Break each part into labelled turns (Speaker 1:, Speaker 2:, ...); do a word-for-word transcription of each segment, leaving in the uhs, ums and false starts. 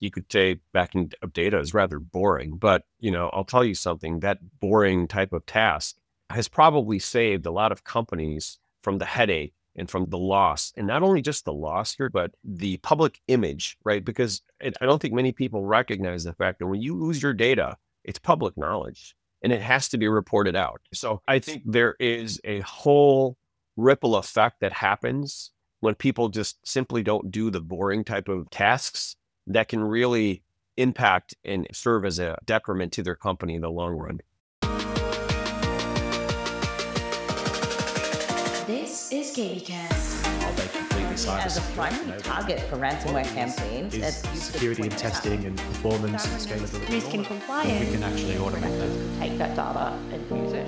Speaker 1: you could say backing of data is rather boring, but, you know, I'll tell you something, that boring type of task has probably saved a lot of companies from the headache and from the loss. And not only just the loss here, but the public image, right? Because it, I don't think many people recognize the fact that when you lose your data, it's public knowledge and it has to be reported out. So I think there is a whole ripple effect that happens when people just simply don't do the boring type of tasks that can really impact and serve as a detriment to their company in the long run.
Speaker 2: This is KVCast.
Speaker 3: Are they completely cyber
Speaker 4: As a
Speaker 3: secure?
Speaker 4: primary
Speaker 3: No.
Speaker 4: target for ransomware campaigns,
Speaker 3: Is
Speaker 4: that's used to
Speaker 3: security and
Speaker 4: point out
Speaker 3: testing and performance and scalability.
Speaker 2: Risk and
Speaker 3: We
Speaker 2: compliance.
Speaker 3: can actually automate that.
Speaker 4: take that data and use it.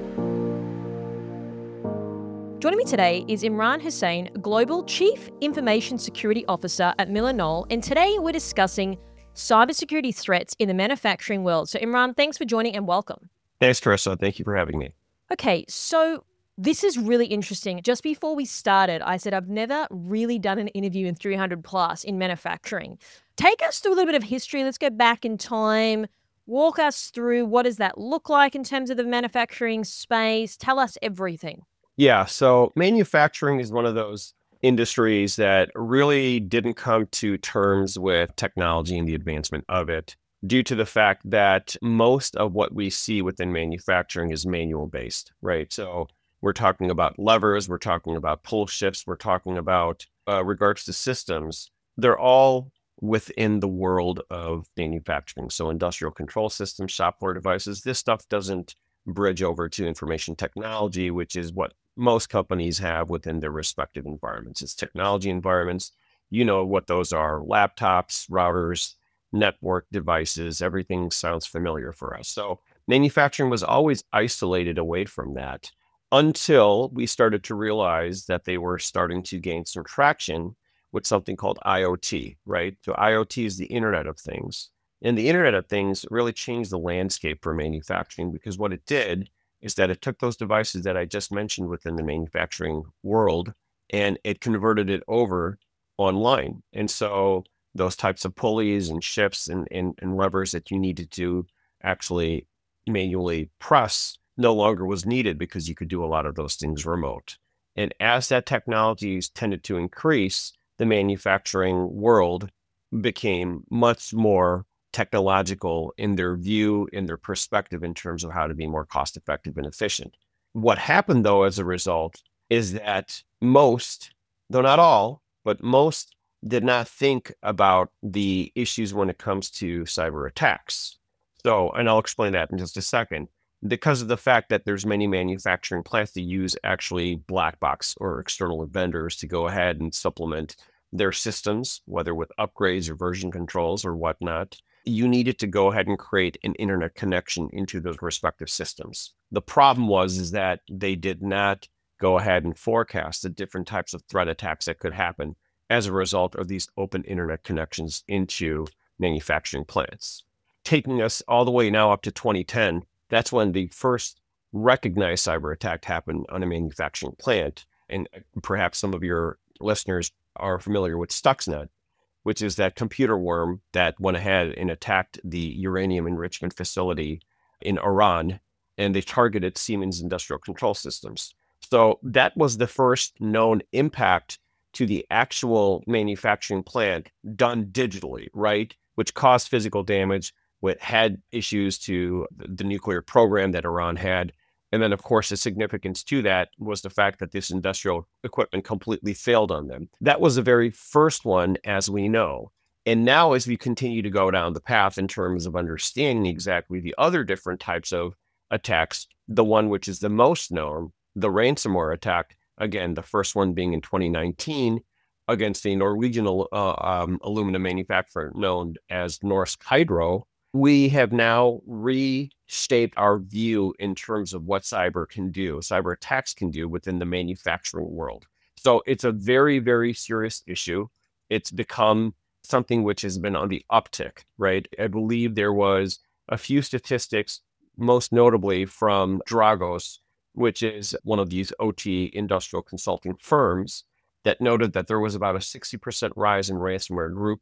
Speaker 5: Joining me today is Imran Hussain, Global Chief Information Security Officer at MillerKnoll, and today we're discussing cybersecurity threats in the manufacturing world. So Imran, thanks for joining and welcome.
Speaker 1: Thanks, Teresa. Thank you for having me.
Speaker 5: Okay, so this is really interesting. Just before we started, I said I've never really done an interview in three hundred plus in manufacturing. Take us through a little bit of history. Let's go back in time. Walk us through what does that look like in terms of the manufacturing space. Tell us everything.
Speaker 1: Yeah, so manufacturing is one of those industries that really didn't come to terms with technology and the advancement of it due to the fact that most of what we see within manufacturing is manual based, right? So we're talking about levers, we're talking about pull shifts, we're talking about uh, regards to systems. They're all within the world of manufacturing. So industrial control systems, shop floor devices, this stuff doesn't bridge over to information technology, which is what most companies have within their respective environments. It's technology environments. You know what those are: laptops, routers, network devices. Everything sounds familiar for us. So manufacturing was always isolated away from that until we started to realize that they were starting to gain some traction with something called I O T, right? So I O T is the Internet of Things. And the Internet of Things really changed the landscape for manufacturing, because what it did is that it took those devices that I just mentioned within the manufacturing world and it converted it over online. And so those types of pulleys and shifts and, and, and levers that you needed to actually manually press no longer was needed, because you could do a lot of those things remote. And as that technology tended to increase, the manufacturing world became much more technological in their view, in their perspective, in terms of how to be more cost effective and efficient. What happened, though, as a result, is that most, though not all, but most did not think about the issues when it comes to cyber attacks. So, and I'll explain that in just a second. Because of the fact that there's many manufacturing plants that use actually black box or external vendors to go ahead and supplement their systems, whether with upgrades or version controls or whatnot, you needed to go ahead and create an internet connection into those respective systems. The problem was is that they did not go ahead and forecast the different types of threat attacks that could happen as a result of these open internet connections into manufacturing plants. Taking us all the way now up to twenty ten, that's when the first recognized cyber attack happened on a manufacturing plant. And perhaps some of your listeners are familiar with Stuxnet, which is that computer worm that went ahead and attacked the uranium enrichment facility in Iran, and they targeted Siemens Industrial Control Systems. So that was the first known impact to the actual manufacturing plant done digitally, right? Which caused physical damage, which had issues to the nuclear program that Iran had. And then, of course, the significance to that was the fact that this industrial equipment completely failed on them. That was the very first one, as we know. And now, as we continue to go down the path in terms of understanding exactly the other different types of attacks, the one which is the most known, the ransomware attack, again, the first one being in twenty nineteen against a Norwegian uh, um, aluminum manufacturer known as Norsk Hydro, we have now reshaped our view in terms of what cyber can do, cyber attacks can do within the manufacturing world. So it's a very, very serious issue. It's become something which has been on the uptick, right? I believe there was a few statistics, most notably from Dragos, which is one of these O T industrial consulting firms, that noted that there was about a sixty percent rise in ransomware groups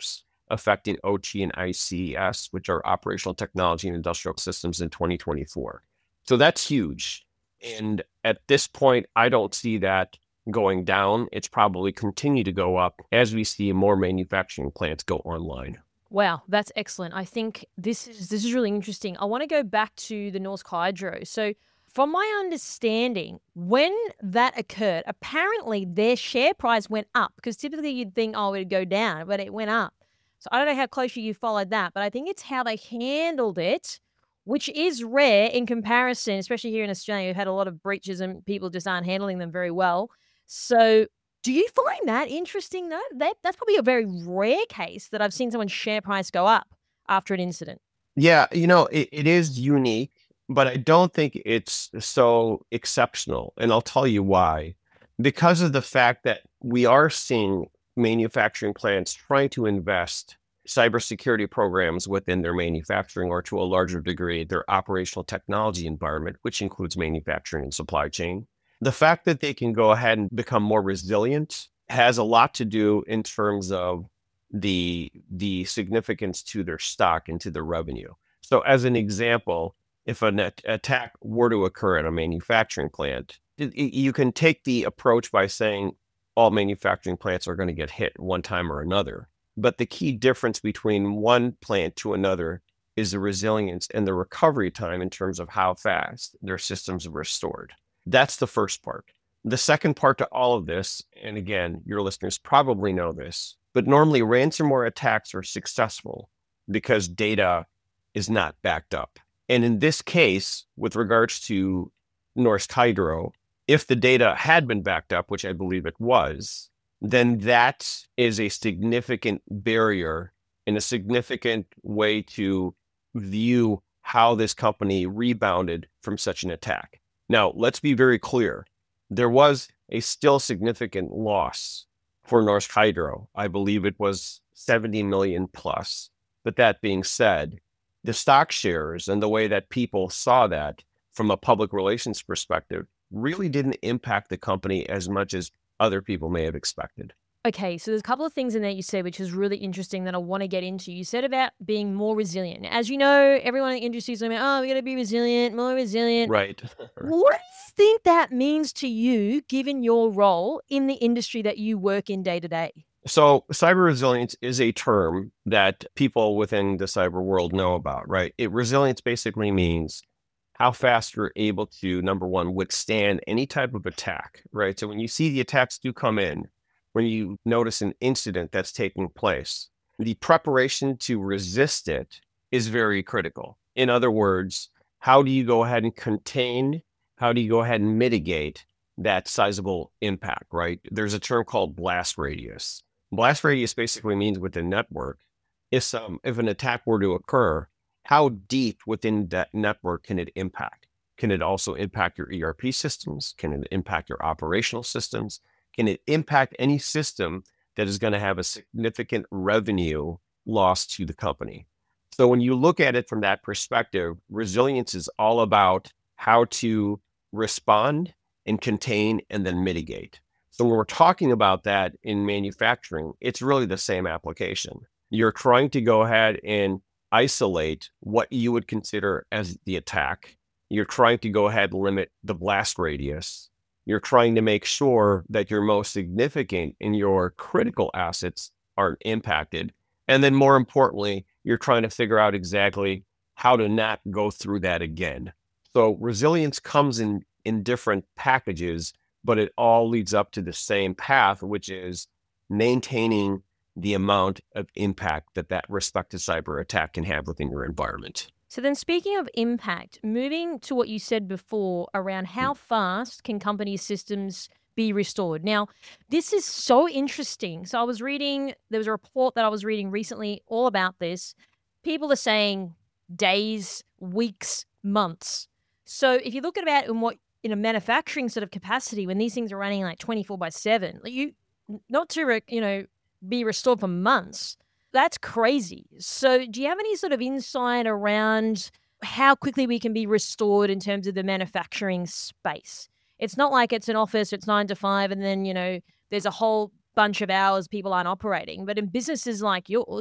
Speaker 1: affecting O T and I C S, which are operational technology and industrial systems in twenty twenty-four. So that's huge. And at this point, I don't see that going down. It's probably continue to go up as we see more manufacturing plants go online.
Speaker 5: Wow, that's excellent. I think this is this is really interesting. I want to go back to the Norsk Hydro. So from my understanding, when that occurred, apparently their share price went up because typically you'd think, oh, it would go down, but it went up. So I don't know how closely you followed that, but I think it's how they handled it, which is rare in comparison, especially here in Australia. We've had a lot of breaches and people just aren't handling them very well. So do you find that interesting, though? That, that's probably a very rare case that I've seen someone's share price go up after an incident.
Speaker 1: Yeah, you know, it, it is unique, but I don't think it's so exceptional. And I'll tell you why. Because of the fact that we are seeing manufacturing plants trying to invest cybersecurity programs within their manufacturing, or to a larger degree, their operational technology environment, which includes manufacturing and supply chain. The fact that they can go ahead and become more resilient has a lot to do in terms of the, the significance to their stock and to their revenue. So as an example, if an at- attack were to occur at a manufacturing plant, it, it, you can take the approach by saying all manufacturing plants are going to get hit one time or another. But the key difference between one plant to another is the resilience and the recovery time in terms of how fast their systems are restored. That's the first part. The second part to all of this, and again, your listeners probably know this, but normally ransomware attacks are successful because data is not backed up. And in this case, with regards to Norsk Hydro, if the data had been backed up, which I believe it was, then that is a significant barrier and a significant way to view how this company rebounded from such an attack. Now, let's be very clear. There was a still significant loss for Norsk Hydro. I believe it was seventy million plus. But that being said, the stock shares and the way that people saw that from a public relations perspective really didn't impact the company as much as other people may have expected.
Speaker 5: Okay, so there's a couple of things in there you said, which is really interesting that I want to get into. You said about being more resilient. As you know, everyone in the industry is saying, oh, we got to be resilient, more resilient.
Speaker 1: Right.
Speaker 5: What do you think that means to you, given your role in the industry that you work in day to day?
Speaker 1: So cyber resilience is a term that people within the cyber world know about, right? It resilience basically means how fast you're able to, number one, withstand any type of attack, right? So when you see the attacks do come in, when you notice an incident that's taking place, the preparation to resist it is very critical. In other words, how do you go ahead and contain, how do you go ahead and mitigate that sizable impact, right? There's a term called blast radius. Blast radius basically means within network, if some, if an attack were to occur, how deep within that network can it impact? Can it also impact your E R P systems? Can it impact your operational systems? Can it impact any system that is going to have a significant revenue loss to the company? So when you look at it from that perspective, resilience is all about how to respond and contain and then mitigate. So when we're talking about that in manufacturing, it's really the same application. You're trying to go ahead and isolate what you would consider as the attack. You're trying to go ahead and limit the blast radius. You're trying to make sure that your most significant and your critical assets aren't impacted. And then more importantly, you're trying to figure out exactly how to not go through that again. So resilience comes in, in different packages, but it all leads up to the same path, which is maintaining the amount of impact that that respective cyber attack can have within your environment.
Speaker 5: So then speaking of impact, moving to what you said before around how fast can company systems be restored. Now, this is so interesting. So I was reading, there was a report that I was reading recently all about this. People are saying days, weeks, months. So if you look at about in what in a manufacturing sort of capacity, when these things are running like twenty-four by seven, like you not to, you know, be restored for months. That's crazy. So do you have any sort of insight around how quickly we can be restored in terms of the manufacturing space? It's not like it's an office, it's nine to five, and then, you know, there's a whole bunch of hours people aren't operating. But in businesses like yours,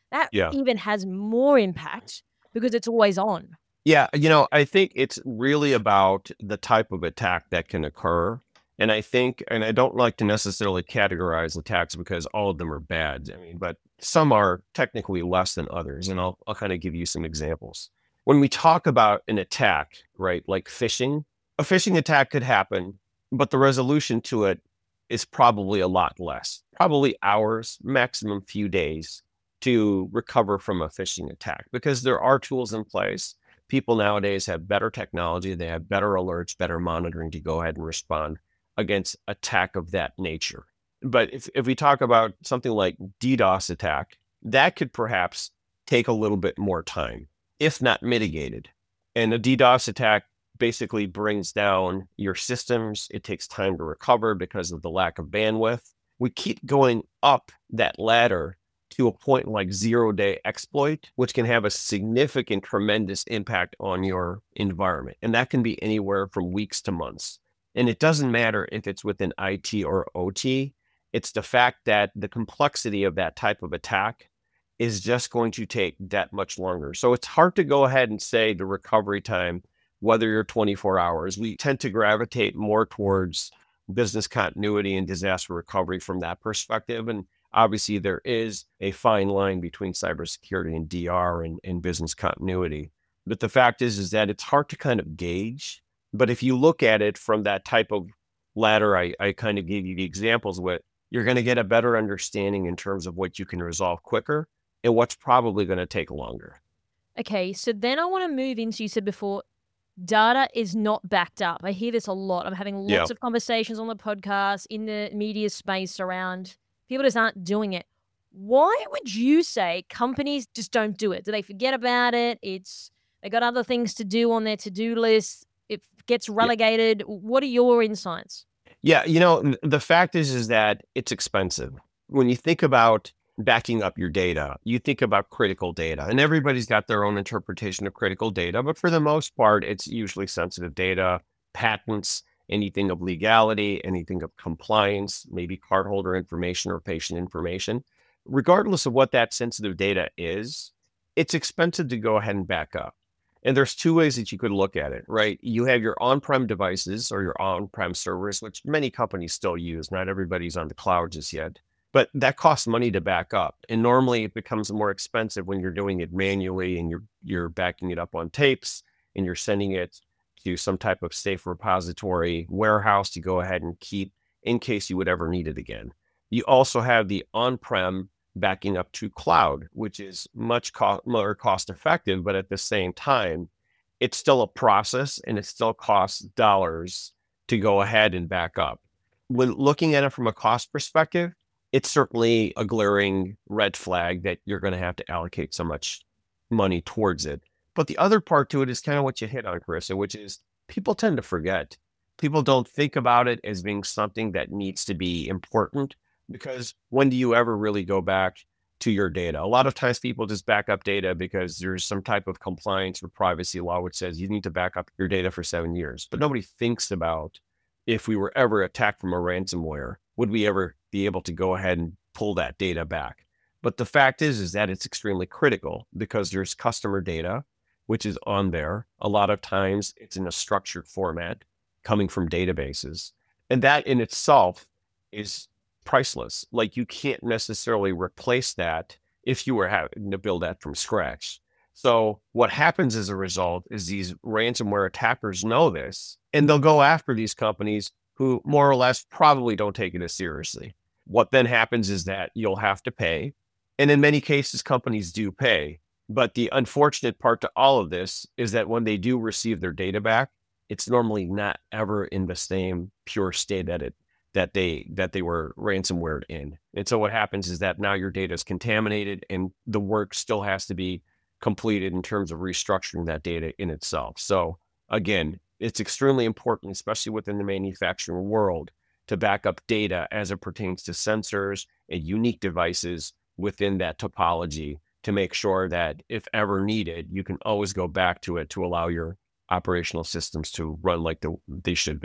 Speaker 5: that
Speaker 1: Yeah.
Speaker 5: even has more impact because it's always on.
Speaker 1: Yeah, you know, I think it's really about the type of attack that can occur. And I think, and I don't like to necessarily categorize attacks because all of them are bad. I mean, but some are technically less than others. And I'll, I'll kind of give you some examples. When we talk about an attack, right, like phishing, a phishing attack could happen, but the resolution to it is probably a lot less, probably hours, maximum few days to recover from a phishing attack because there are tools in place. People nowadays have better technology. They have better alerts, better monitoring to go ahead and respond against attack of that nature. But if, if we talk about something like DDoS attack, that could perhaps take a little bit more time, if not mitigated. And a DDoS attack basically brings down your systems. It takes time to recover because of the lack of bandwidth. We keep going up that ladder to a point like zero day exploit, which can have a significant, tremendous impact on your environment. And that can be anywhere from weeks to months. And it doesn't matter if it's within I T or O T. It's the fact that the complexity of that type of attack is just going to take that much longer. So it's hard to go ahead and say the recovery time, whether you're twenty-four hours. We tend to gravitate more towards business continuity and disaster recovery from that perspective. And obviously, there is a fine line between cybersecurity and D R and, and business continuity. But the fact is, is that it's hard to kind of gauge. But if you look at it from that type of ladder, I, I kind of gave you the examples with, you're going to get a better understanding in terms of what you can resolve quicker and what's probably going to take longer.
Speaker 5: Okay, so then I want to move into, you said before, data is not backed up. I hear this a lot. I'm having lots
Speaker 1: Yeah.
Speaker 5: of conversations on the podcast, in the media space around people just aren't doing it. Why would you say companies just don't do it? Do they forget about it? It's they got other things to do on their to-do list. It gets relegated. What are your insights?
Speaker 1: Yeah, you know, n- the fact is, is that it's expensive. When you think about backing up your data, you think about critical data, and everybody's got their own interpretation of critical data, but for the most part, it's usually sensitive data, patents, anything of legality, anything of compliance, maybe cardholder information or patient information. Regardless of what that sensitive data is, it's expensive to go ahead and back up. And there's two ways that you could look at it, right? You have your on-prem devices or your on-prem servers, which many companies still use. Not everybody's on the cloud just yet, but that costs money to back up. And normally it becomes more expensive when you're doing it manually and you're you're backing it up on tapes and you're sending it to some type of safe repository warehouse to go ahead and keep in case you would ever need it again. You also have the on-prem backing up to cloud, which is much co- more cost effective, but at the same time, it's still a process and it still costs dollars to go ahead and back up. When looking at it from a cost perspective, it's certainly a glaring red flag that you're going to have to allocate so much money towards it. But the other part to it is kind of what you hit on, Carissa, which is people tend to forget. People don't think about it as being something that needs to be important. Because when do you ever really go back to your data? A lot of times people just back up data because there's some type of compliance or privacy law which says you need to back up your data for seven years. But nobody thinks about if we were ever attacked from a ransomware, would we ever be able to go ahead and pull that data back? But the fact is, is that it's extremely critical because there's customer data, which is on there. A lot of times it's in a structured format coming from databases. And that in itself is priceless. Like you can't necessarily replace that if you were having to build that from scratch. So what happens as a result is these ransomware attackers know this, and they'll go after these companies who more or less probably don't take it as seriously. What then happens is that you'll have to pay. And in many cases, companies do pay. But the unfortunate part to all of this is that when they do receive their data back, it's normally not ever in the same pure state that it that they that they were ransomware in. And so what happens is that now your data is contaminated and the work still has to be completed in terms of restructuring that data in itself. So again, it's extremely important, especially within the manufacturing world, to back up data as it pertains to sensors and unique devices within that topology to make sure that if ever needed, you can always go back to it to allow your operational systems to run like the, they should be.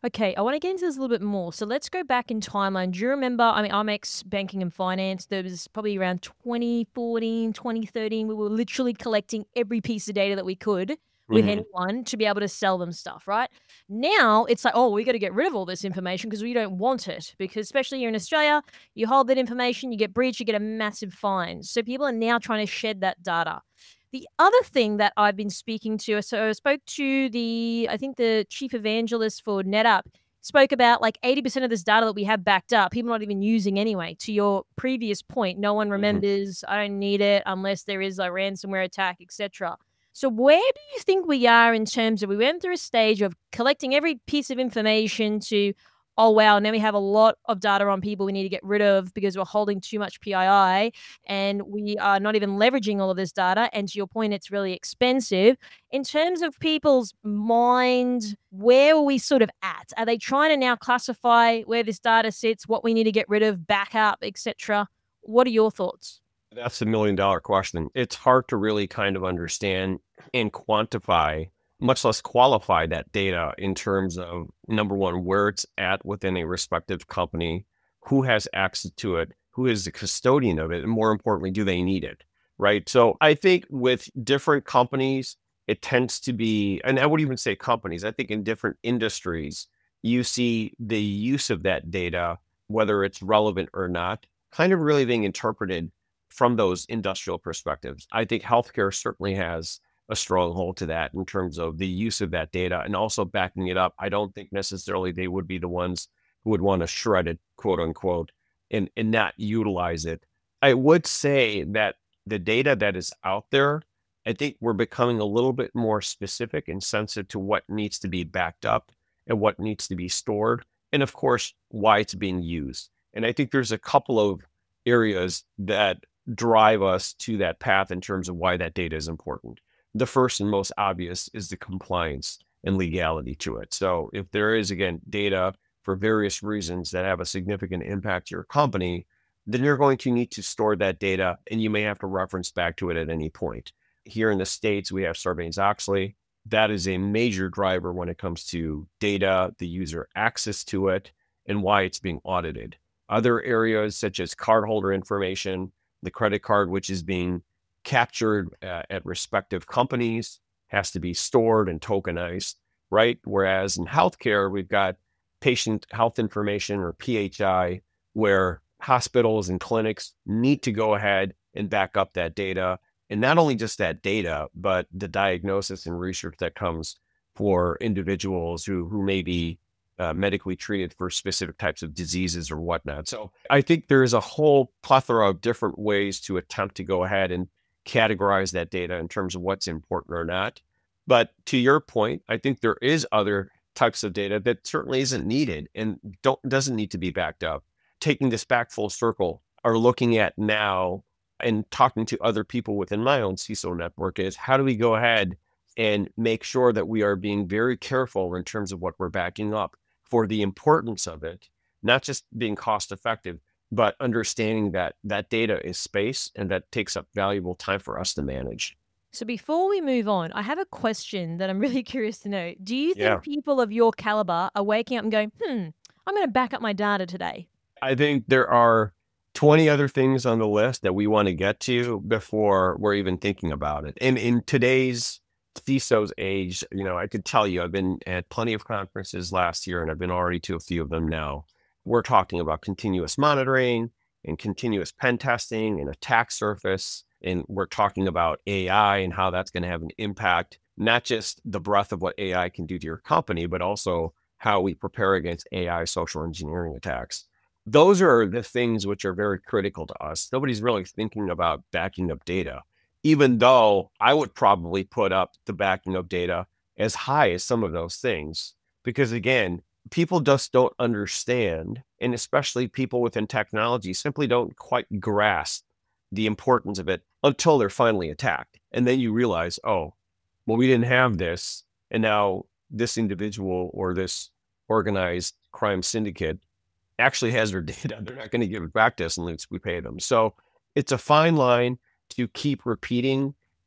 Speaker 5: Okay, I want to get into this a little bit more. So let's go back in timeline. Do you remember? I mean, I'm ex banking and finance. There was probably around twenty fourteen, twenty thirteen. We were literally collecting every piece of data that we could with
Speaker 1: Mhm.
Speaker 5: anyone to be able to sell them stuff, right? Now it's like, oh, we got to get rid of all this information because we don't want it. Because especially here in Australia, you hold that information, you get breached, you get a massive fine. So people are now trying to shed that data. The other thing that I've been speaking to, so I spoke to the, I think the chief evangelist for NetApp spoke about like eighty percent of this data that we have backed up, people not even using anyway. To your previous point, no one
Speaker 1: Mhm.
Speaker 5: remembers, I don't need it unless there is a ransomware attack, et cetera. So where do you think we are in terms of, we went through a stage of collecting every piece of information to, oh wow, now we have a lot of data on people we need to get rid of because we're holding too much P I I and we are not even leveraging all of this data. And to your point, it's really expensive. In terms of people's mind, where are we sort of at? Are they trying to now classify where this data sits, what we need to get rid of, backup, et cetera? What are your thoughts?
Speaker 1: That's the million dollar question. It's hard to really kind of understand and quantify, much less qualify that data in terms of number one, where it's at within a respective company, who has access to it, who is the custodian of it, and more importantly, do they need it? Right. So I think with different companies, it tends to be, and I would even say companies, I think in different industries, you see the use of that data, whether it's relevant or not, kind of really being interpreted from those industrial perspectives. I think healthcare certainly has a stronghold to that in terms of the use of that data and also backing it up. I don't think necessarily they would be the ones who would want to shred it, quote unquote, and, and not utilize it. I would say that the data that is out there, I think we're becoming a little bit more specific and sensitive to what needs to be backed up and what needs to be stored, and of course, why it's being used. And I think there's a couple of areas that drive us to that path in terms of why that data is important. The first and most obvious is the compliance and legality to it. So if there is, again, data for various reasons that have a significant impact to your company, then you're going to need to store that data and you may have to reference back to it at any point. Here in the States, we have Sarbanes-Oxley. That is a major driver when it comes to data, the user access to it, and why it's being audited. Other areas such as cardholder information, the credit card, which is being captured uh, at respective companies, has to be stored and tokenized, right? Whereas in healthcare, we've got patient health information or P H I, where hospitals and clinics need to go ahead and back up that data. And not only just that data, but the diagnosis and research that comes for individuals who, who may be uh, medically treated for specific types of diseases or whatnot. So I think there's a whole plethora of different ways to attempt to go ahead and categorize that data in terms of what's important or not. But to your point, I think there is other types of data that certainly isn't needed and don't doesn't need to be backed up. Taking this back full circle, are looking at now and talking to other people within my own C I S O network is how do we go ahead and make sure that we are being very careful in terms of what we're backing up for the importance of it, not just being cost effective, but understanding that that data is space and that takes up valuable time for us to manage.
Speaker 5: So before we move on, I have a question that I'm really curious to know. Do you think
Speaker 1: Yeah.
Speaker 5: people of your caliber are waking up and going, hmm, I'm going to back up my data today?
Speaker 1: I think there are twenty other things on the list that we want to get to before we're even thinking about it. And in today's C I S O's age, you know, I could tell you, I've been at plenty of conferences last year and I've been already to a few of them now. We're talking about continuous monitoring and continuous pen testing and attack surface. And we're talking about A I and how that's going to have an impact, not just the breadth of what A I can do to your company, but also how we prepare against A I social engineering attacks. Those are the things which are very critical to us. Nobody's really thinking about backing up data, even though I would probably put up the backing up data as high as some of those things. Because again, people just don't understand, and especially people within technology simply don't quite grasp the importance of it until they're finally attacked. And then you realize, oh, well, we didn't have this. And now this individual or this organized crime syndicate actually has their data. They're not going to give it back to us unless we pay them. So it's a fine line to keep repeating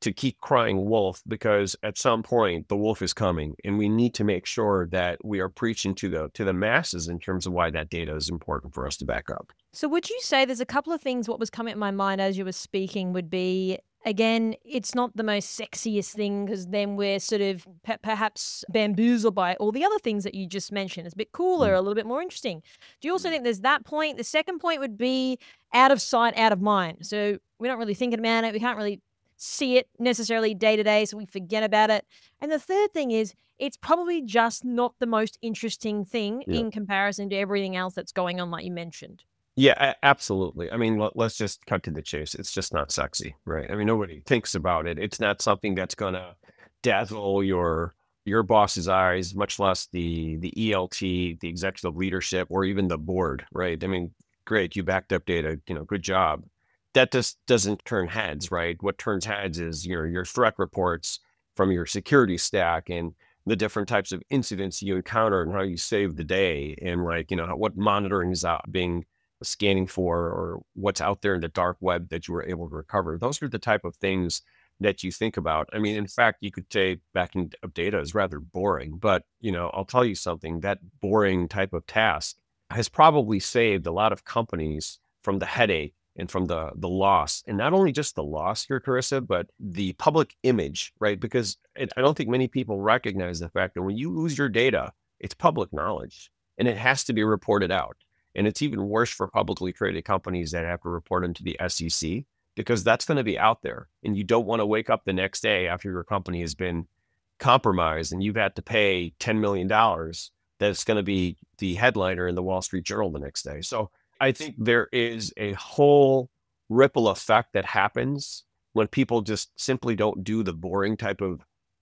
Speaker 1: to keep crying wolf, because at some point the wolf is coming, and we need to make sure that we are preaching to the to the masses in terms of why that data is important for us to back up.
Speaker 5: So would you say there's a couple of things, what was coming to my mind as you were speaking would be, again, it's not the most sexiest thing because then we're sort of pe- perhaps bamboozled by all the other things that you just mentioned. It's a bit cooler,
Speaker 1: Mm.
Speaker 5: a little bit more interesting. Do you also think there's that point? The second point would be out of sight, out of mind. So we're not really thinking about it. We can't really see it necessarily day to day, so we forget about it. And the third thing is it's probably just not the most interesting thing
Speaker 1: Yeah.
Speaker 5: in comparison to everything else that's going on, like you mentioned.
Speaker 1: Yeah, a- absolutely. I mean, let, let's just cut to the chase. It's just not sexy, right? I mean, nobody thinks about it. It's not something that's gonna dazzle your your boss's eyes, much less the the E L T, the executive leadership, or even the board, right? I mean, great, you backed up data, you know, good job. That just doesn't turn heads, right? What turns heads is your your threat reports from your security stack and the different types of incidents you encounter and how you save the day, and like, you know, what monitoring is out being scanning for, or what's out there in the dark web that you were able to recover. Those are the type of things that you think about. I mean, in fact, you could say backing up data is rather boring, but you know, I'll tell you something, that boring type of task has probably saved a lot of companies from the headache and from the the loss, and not only just the loss here, Carissa, but the public image, right? Because it, I don't think many people recognize the fact that when you lose your data, it's public knowledge and it has to be reported out. And it's even worse for publicly traded companies that have to report them to the S E C, because that's going to be out there. And you don't want to wake up the next day after your company has been compromised and you've had to pay ten million dollars that's going to be the headliner in the Wall Street Journal the next day. So I think there is a whole ripple effect that happens when people just simply don't do the boring type of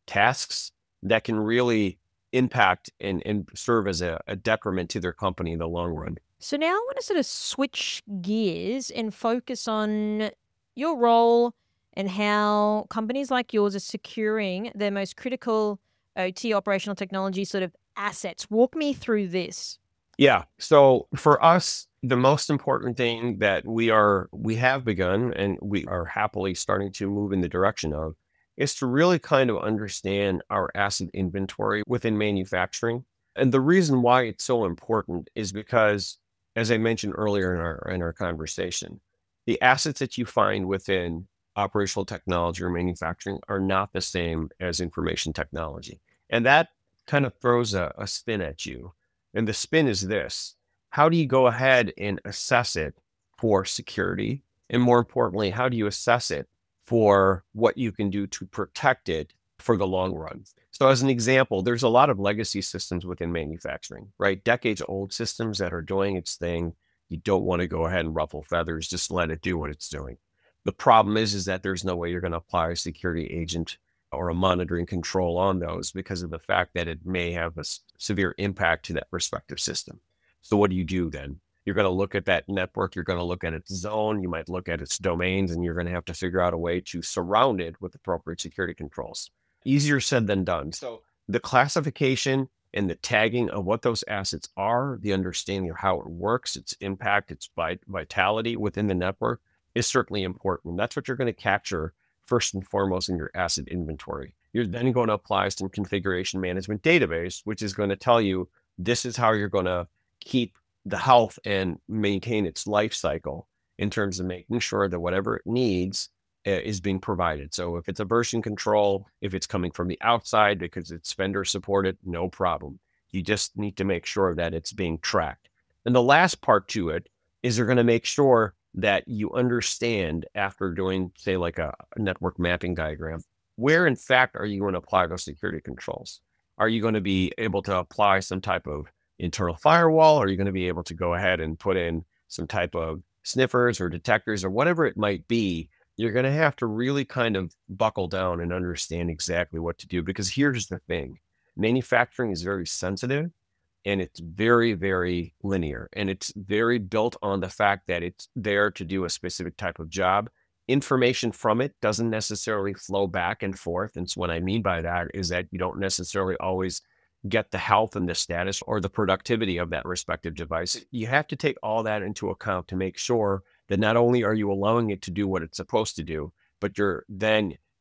Speaker 1: tasks that can really impact and, and serve as a, a detriment to their company in the long run.
Speaker 5: So now I want to sort of switch gears and focus on your role and how companies like yours are securing their most critical O T, operational technology sort of assets. Walk me through this.
Speaker 1: Yeah. So for us, the most important thing that we are, we have begun and we are happily starting to move in the direction of is to really kind of understand our asset inventory within manufacturing. And the reason why it's so important is because, as I mentioned earlier in our in our conversation, the assets that you find within operational technology or manufacturing are not the same as information technology. And that kind of throws a, a spin at you. And the spin is this: how do you go ahead and assess it for security? And more importantly, how do you assess it for what you can do to protect it for the long run? So as an example, there's a lot of legacy systems within manufacturing, right? Decades old systems that are doing its thing. You don't want to go ahead and ruffle feathers, just let it do what it's doing. The problem is, is that there's no way you're going to apply a security agent or a monitoring control on those because of the fact that it may have a s- severe impact to that respective system. So what do you do then? You're going to look at that network, you're going to look at its zone, you might look at its domains, and you're going to have to figure out a way to surround it with appropriate security controls. Easier said than done. So the classification and the tagging of what those assets are, the understanding of how it works, its impact, its vit- vitality within the network is certainly important. That's what you're going to capture first and foremost in your asset inventory. You're then going to apply some configuration management database, which is going to tell you this is how you're going to keep the health and maintain its life cycle in terms of making sure that whatever it needs uh, is being provided. So if it's a version control, if it's coming from the outside because it's vendor supported, no problem. You just need to make sure that it's being tracked. And the last part to it is you're going to make sure that you understand, after doing, say, like a, a network mapping diagram, where in fact are you going to apply those security controls? Are you going to be able to apply some type of internal firewall? Are you going to be able to go ahead and put in some type of sniffers or detectors or whatever it might be? You're going to have to really kind of buckle down and understand exactly what to do, because here's the thing: manufacturing is very sensitive and it's very, very linear, and it's very built on the fact that it's there to do a specific type of job. Information from it doesn't necessarily flow back and forth. And so what I mean by that is that you don't necessarily always get the health and the status or the productivity of that respective device. You have to take all that into account to make sure that not only are you allowing it to do what it's supposed to do, but you're then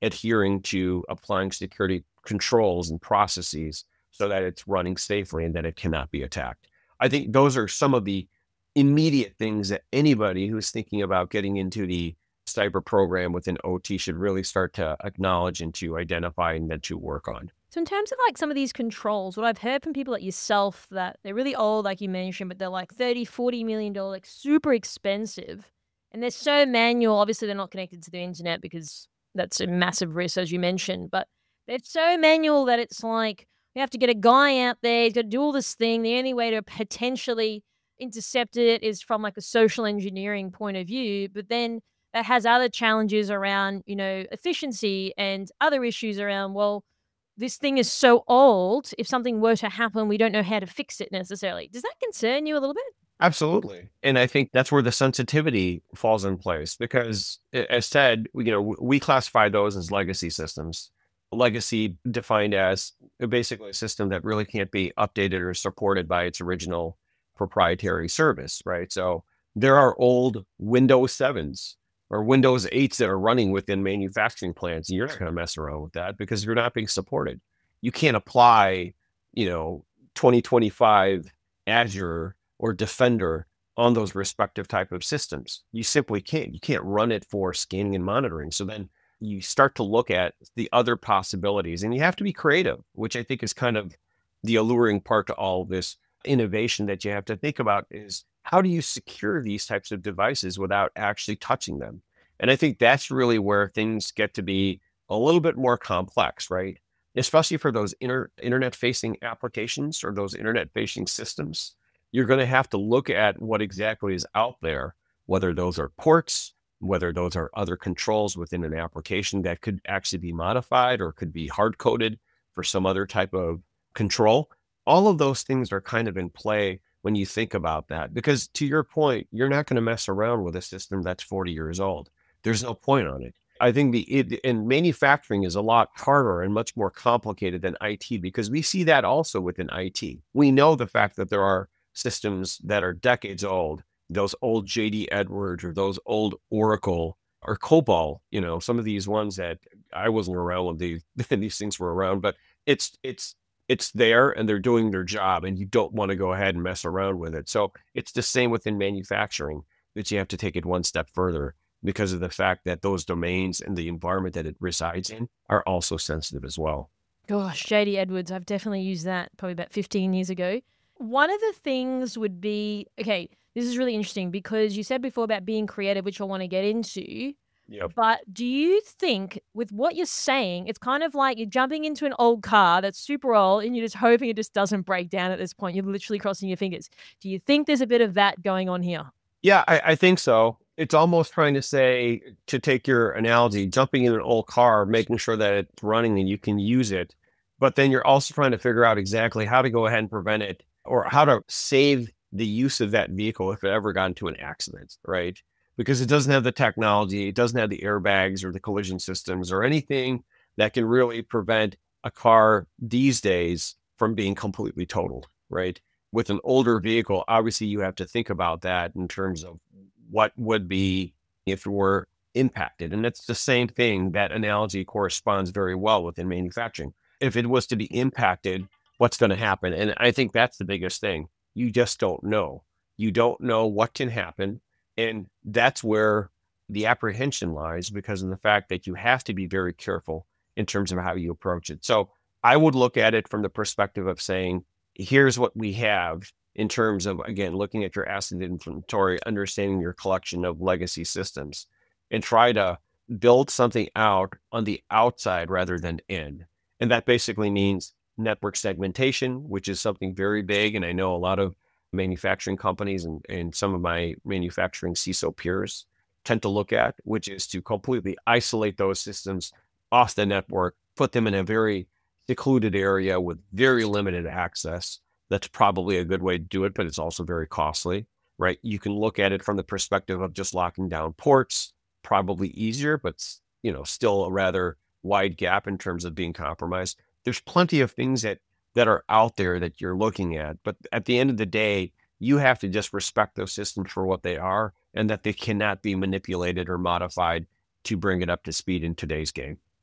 Speaker 1: adhering to applying security controls and processes so that it's running safely and that it cannot be attacked. I think those are some of the immediate things that anybody who's thinking about getting into the cyber program within O T should really start to acknowledge and to identify and then to work on.
Speaker 5: So in terms of like some of these controls, what I've heard from people like yourself that they're really old, like you mentioned, but they're like thirty, forty million dollars, like super expensive. And they're so manual. Obviously, they're not connected to the internet because that's a massive risk, as you mentioned. But they're so manual that it's like we have to get a guy out there. He's got to do all this thing. The only way to potentially intercept it is from like a social engineering point of view. But then that has other challenges around, you know, efficiency and other issues around, well, this thing is so old. If something were to happen, we don't know how to fix it necessarily. Does that concern you a little bit?
Speaker 1: Absolutely. And I think that's where the sensitivity falls in place because, as said, you know, we classify those as legacy systems. Legacy defined as basically a system that really can't be updated or supported by its original proprietary service, right? So there are old Windows sevens or Windows eights that are running within manufacturing plants. And you're not going to mess around with that because you're not being supported. You can't apply, you know, twenty twenty-five Azure or Defender on those respective type of systems. You simply can't. You can't run it for scanning and monitoring. So then you start to look at the other possibilities and you have to be creative, which I think is kind of the alluring part to all of this innovation that you have to think about is how do you secure these types of devices without actually touching them? And I think that's really where things get to be a little bit more complex, right? Especially for those inter- internet-facing applications or those internet-facing systems. You're going to have to look at what exactly is out there, whether those are ports, whether those are other controls within an application that could actually be modified or could be hard-coded for some other type of control. All of those things are kind of in play when you think about that, because to your point, you're not going to mess around with a system that's forty years old. There's no point on it. I think the it, and manufacturing is a lot harder and much more complicated than I T because we see that also within I T. We know the fact that there are systems that are decades old, those old J D Edwards or those old Oracle or COBOL, you know, some of these ones that I wasn't around when these, these things were around, but it's, it's, it's there and they're doing their job and you don't want to go ahead and mess around with it. So it's the same within manufacturing that you have to take it one step further because of the fact that those domains and the environment that it resides in are also sensitive as well.
Speaker 5: Gosh, J D Edwards, I've definitely used that probably about fifteen years ago. One of the things would be, okay, this is really interesting because you said before about being creative, which I want to get into.
Speaker 1: Yep.
Speaker 5: But do you think with what you're saying, it's kind of like you're jumping into an old car that's super old and you're just hoping it just doesn't break down at this point. You're literally crossing your fingers. Do you think there's a bit of that going on here?
Speaker 1: Yeah, I, I think so. It's almost trying to say, to take your analogy, jumping in an old car, making sure that it's running and you can use it. But then you're also trying to figure out exactly how to go ahead and prevent it or how to save the use of that vehicle if it ever got into an accident, right? Because it doesn't have the technology, it doesn't have the airbags or the collision systems or anything that can really prevent a car these days from being completely totaled, right? With an older vehicle, obviously you have to think about that in terms of what would be if it were impacted. And it's the same thing. That analogy corresponds very well within manufacturing. If it was to be impacted, what's going to happen? And I think that's the biggest thing. You just don't know. You don't know what can happen. And that's where the apprehension lies because of the fact that you have to be very careful in terms of how you approach it. So I would look at it from the perspective of saying, here's what we have in terms of, again, looking at your asset inventory, understanding your collection of legacy systems, and try to build something out on the outside rather than in. And that basically means network segmentation, which is something very big. And I know a lot of manufacturing companies and, and some of my manufacturing C I S O peers tend to look at, which is to completely isolate those systems off the network, put them in a very secluded area with very limited access. That's probably a good way to do it, but it's also very costly, right? You can look at it from the perspective of just locking down ports, probably easier, but you know, still a rather wide gap in terms of being compromised. There's plenty of things that that are out there that you're looking at. But at the end of the day, you have to just respect those systems for what they are and that they cannot be manipulated or modified to bring it up to speed in today's game.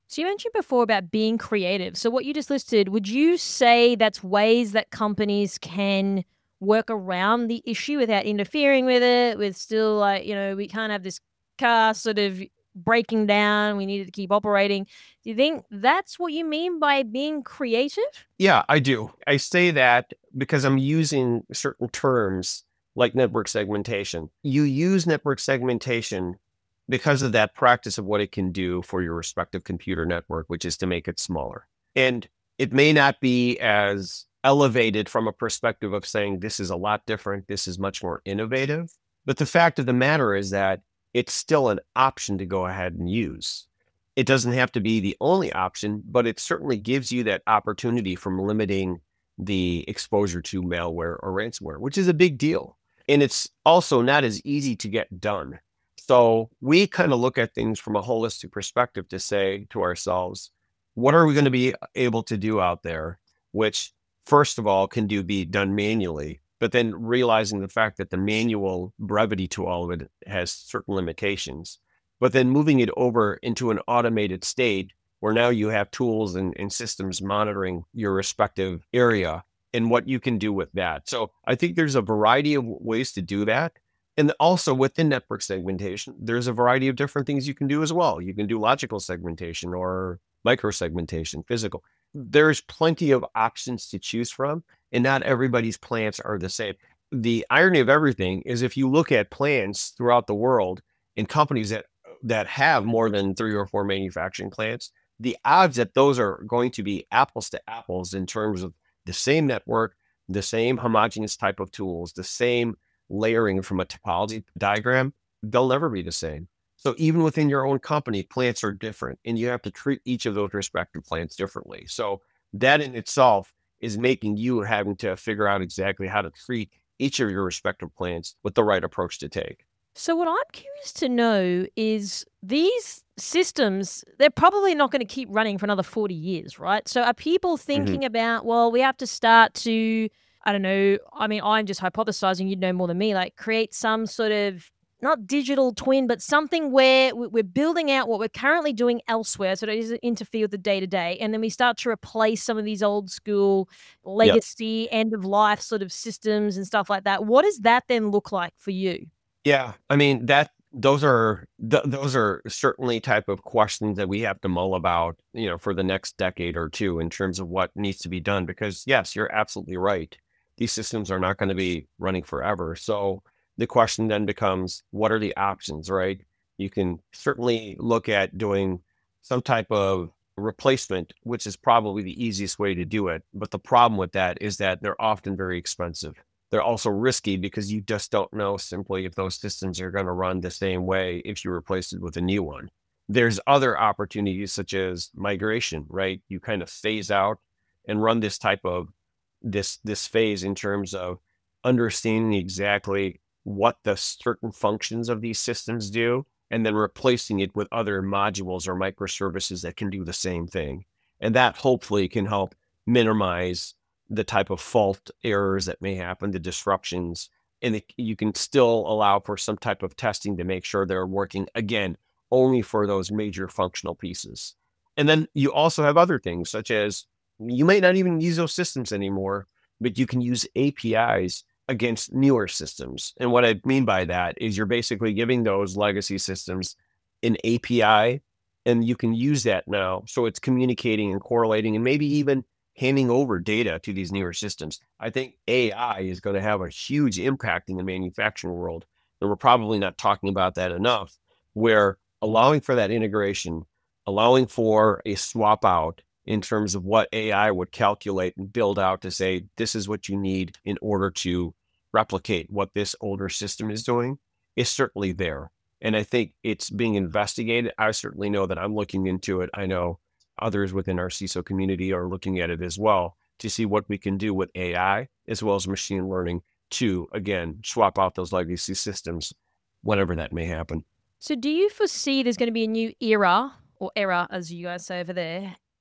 Speaker 5: So you mentioned before about being creative. So what you just listed, would you say that's ways that companies can work around the issue without interfering with it, with still like, you know, we can't have this car sort of breaking down, we need it to keep operating. Do you think that's what you mean by being creative?
Speaker 1: Yeah, I do. I say that because I'm using certain terms like network segmentation. You use network segmentation because of that practice of what it can do for your respective computer network, which is to make it smaller. And it may not be as elevated from a perspective of saying this is a lot different, this is much more innovative. But the fact of the matter is that it's still an option to go ahead and use. It doesn't have to be the only option, but it certainly gives you that opportunity from limiting the exposure to malware or ransomware, which is a big deal. And it's also not as easy to get done. So we kind of look at things from a holistic perspective to say to ourselves, what are we going to be able to do out there, which first of all can do be done manually, but then realizing the fact that the manual brevity to all of it has certain limitations, but then moving it over into an automated state where now you have tools and, and systems monitoring your respective area and what you can do with that. So I think there's a variety of ways to do that. And also within network segmentation, there's a variety of different things you can do as well. You can do logical segmentation or micro segmentation, physical. There's plenty of options to choose from, and not everybody's plants are the same. The irony of everything is if you look at plants throughout the world in companies that, that have more than three or four manufacturing plants, the odds that those are going to be apples to apples in terms of the same network, the same homogeneous type of tools, the same layering from a topology diagram, they'll never be the same. So even within your own company, plants are different, and you have to treat each of those respective plants differently. So that in itself is making you having to figure out exactly how to treat each of your respective plants with the right approach to take.
Speaker 5: So what I'm curious to know is these systems, they're probably not going to keep running for another forty years, right? So are people thinking mm-hmm. about, well, we have to start to, I don't know, I mean, I'm just hypothesizing, you'd know more than me, like create some sort of, not digital twin, but something where we're building out what we're currently doing elsewhere so that it doesn't interfere with the day-to-day. And then we start to replace some of these old school legacy, yep. end of life sort of systems and stuff like that. What does that then look like for you?
Speaker 1: Yeah, I mean, that those are th- those are certainly type of questions that we have to mull about, you know, for the next decade or two in terms of what needs to be done. Because yes, you're absolutely right. These systems are not going to be running forever. So the question then becomes, what are the options, right? You can certainly look at doing some type of replacement, which is probably the easiest way to do it. But the problem with that is that they're often very expensive. They're also risky because you just don't know simply if those systems are going to run the same way if you replace it with a new one. There's other opportunities such as migration, right? You kind of phase out and run this type of this this phase in terms of understanding exactly what the certain functions of these systems do, and then replacing it with other modules or microservices that can do the same thing. And that hopefully can help minimize the type of fault errors that may happen, the disruptions, and it, you can still allow for some type of testing to make sure they're working, again, only for those major functional pieces. And then you also have other things, such as you might not even use those systems anymore, but you can use A P Is against newer systems. And what I mean by that is you're basically giving those legacy systems an A P I, and you can use that now. So it's communicating and correlating and maybe even handing over data to these newer systems. I think A I is going to have a huge impact in the manufacturing world. And we're probably not talking about that enough, where allowing for that integration, allowing for a swap out in terms of what A I would calculate and build out to say, this is what you need in order to replicate what this older system is doing, is certainly there. And I think it's being investigated. I certainly know that I'm looking into it. I know others within our C I S O community are looking at it as well to see what we can do with A I as well as machine learning to, again, swap out those legacy systems whenever that may happen.
Speaker 5: So do you foresee there's going to be a new era, or era as you guys say over there,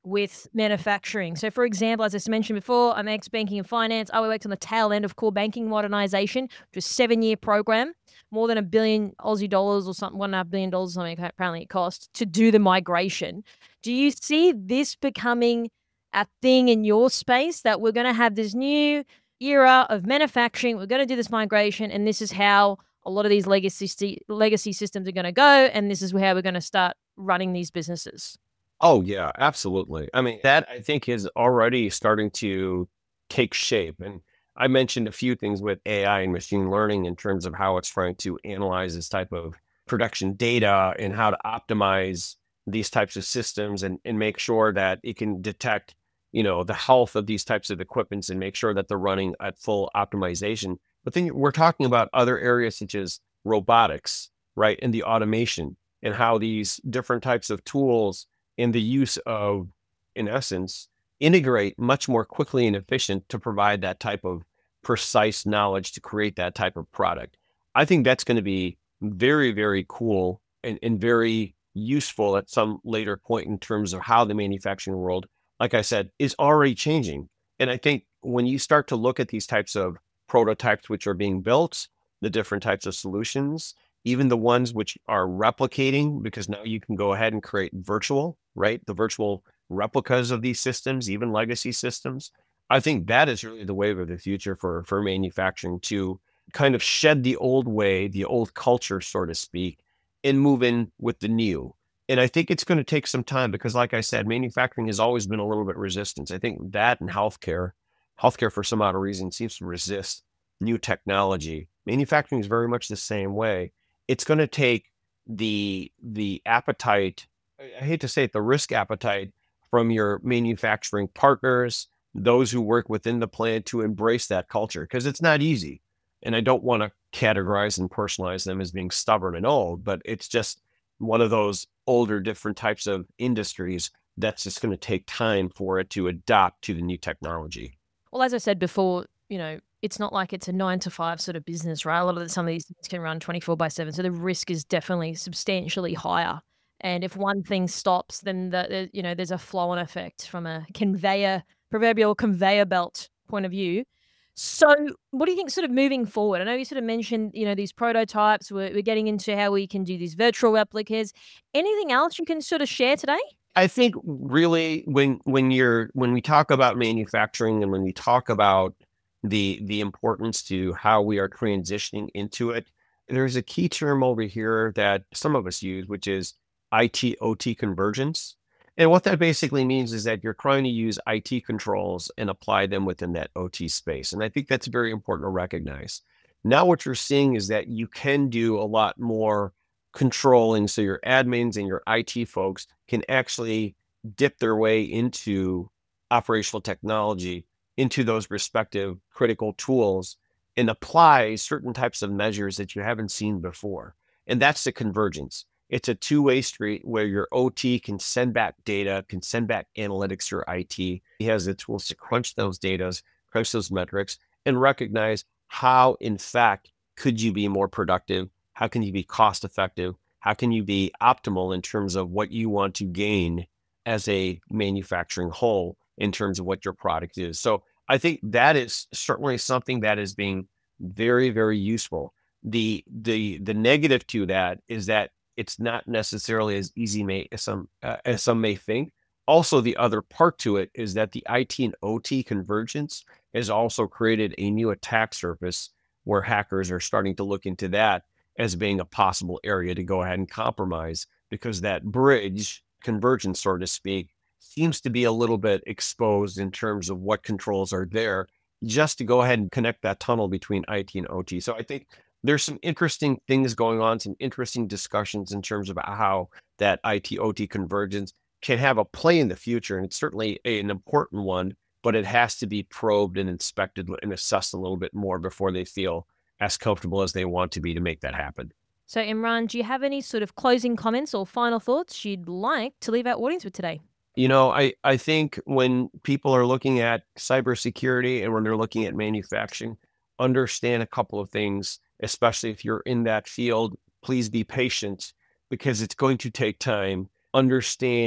Speaker 5: with manufacturing. So, for example, as I mentioned before, I'm ex-banking and finance. I worked on the tail end of core banking modernization, which was a seven-year program, more than a billion Aussie dollars or something, one and a half billion dollars or something apparently it cost to do the migration. Do you see this becoming a thing in your space, that we're going to have this new era of manufacturing, we're going to do this migration, and this is how a lot of these legacy legacy systems are going to go, and this is how we're going to start running these businesses?
Speaker 1: Oh, yeah, absolutely. I mean, that I think is already starting to take shape. And I mentioned a few things with A I and machine learning in terms of how it's trying to analyze this type of production data and how to optimize these types of systems and, and make sure that it can detect, you know, the health of these types of equipments and make sure that they're running at full optimization. But then we're talking about other areas such as robotics, right? And the automation and how these different types of tools and the use of, in essence, integrate much more quickly and efficient to provide that type of precise knowledge to create that type of product. I think that's going to be very, very cool and, and very useful at some later point in terms of how the manufacturing world, like I said, is already changing. And I think when you start to look at these types of prototypes which are being built, the different types of solutions, even the ones which are replicating, because now you can go ahead and create virtual, right? The virtual replicas of these systems, even legacy systems. I think that is really the wave of the future for, for manufacturing, to kind of shed the old way, the old culture, so to speak, and move in with the new. And I think it's going to take some time because, like I said, manufacturing has always been a little bit resistant. I think that and healthcare, healthcare for some odd reason seems to resist new technology. Manufacturing is very much the same way. It's going to take the the appetite, I hate to say it, the risk appetite from your manufacturing partners, those who work within the plant, to embrace that culture, because it's not easy. And I don't want to categorize and personalize them as being stubborn and old, but it's just one of those older, different types of industries that's just going to take time for it to adapt to the new technology.
Speaker 5: Well, as I said before, you know, it's not like it's a nine to five sort of business, right? A lot of the, some of these things can run twenty-four by seven. So the risk is definitely substantially higher. And if one thing stops, then the, the you know, there's a flow on effect from a conveyor, proverbial conveyor belt point of view. So what do you think sort of moving forward? I know you sort of mentioned, you know, these prototypes, we're, we're getting into how we can do these virtual replicas. Anything else you can sort of share today?
Speaker 1: I think really when when you're when we talk about manufacturing and when we talk about the the importance to how we are transitioning into it, there's a key term over here that some of us use, which is I T O T convergence. And what that basically means is that you're trying to use I T controls and apply them within that O T space. And I think that's very important to recognize. Now what you're seeing is that you can do a lot more controlling. So your admins and your I T folks can actually dip their way into operational technology, into those respective critical tools, and apply certain types of measures that you haven't seen before. And that's the convergence. It's a two-way street where your O T can send back data, can send back analytics to your I T. He has the tools to crunch those data, crunch those metrics, and recognize how, in fact, could you be more productive? How can you be cost effective? How can you be optimal in terms of what you want to gain as a manufacturing whole in terms of what your product is? So I think that is certainly something that is being very, very useful. The the the negative to that is that it's not necessarily as easy may, as some uh, as some may think. Also, the other part to it is that the I T and O T convergence has also created a new attack surface where hackers are starting to look into that as being a possible area to go ahead and compromise, because that bridge convergence, so to speak, seems to be a little bit exposed in terms of what controls are there, just to go ahead and connect that tunnel between I T and O T. So I think there's some interesting things going on, some interesting discussions in terms of how that I T O T convergence can have a play in the future. And it's certainly a, an important one, but it has to be probed and inspected and assessed a little bit more before they feel as comfortable as they want to be to make that happen.
Speaker 5: So Imran, do you have any sort of closing comments or final thoughts you'd like to leave our audience with today?
Speaker 1: You know, I, I think when people are looking at cybersecurity and when they're looking at manufacturing, understand a couple of things, especially if you're in that field. Please be patient because it's going to take time. Understand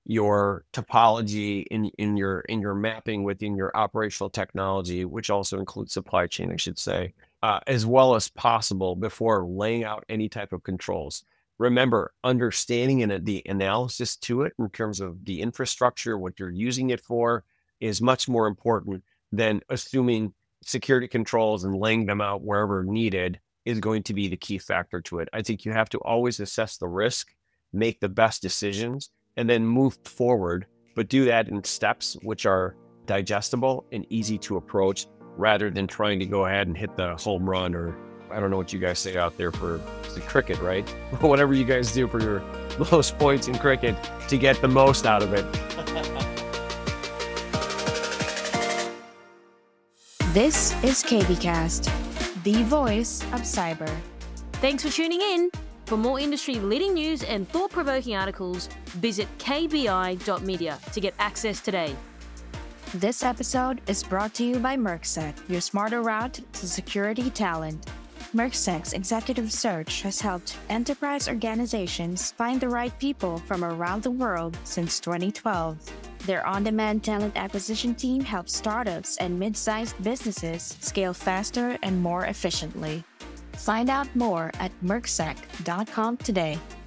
Speaker 1: your topology, in in your in your mapping within your operational technology, which also includes supply chain, I should say, uh, as well as possible before laying out any type of controls. Remember, understanding and the analysis to it in terms of the infrastructure, what you're using it for, is much more important than assuming security controls and laying them out wherever needed is going to be the key factor to it. I think you have to always assess the risk, make the best decisions, and then move forward, but do that in steps which are digestible and easy to approach rather than trying to go ahead and hit the home run, or I don't know what you guys say out there for the cricket, right? Whatever you guys do for your lowest points in cricket to get the most out of it.
Speaker 2: This is KBcast, the voice of cyber.
Speaker 5: Thanks for tuning in. For more industry-leading news and thought-provoking articles, visit k b i dot media to get access today.
Speaker 2: This episode is brought to you by Mercsec, your smarter route to security talent. Mercsec's executive search has helped enterprise organizations find the right people from around the world since twenty twelve. Their on-demand talent acquisition team helps startups and mid-sized businesses scale faster and more efficiently. Find out more at mercsec dot com today.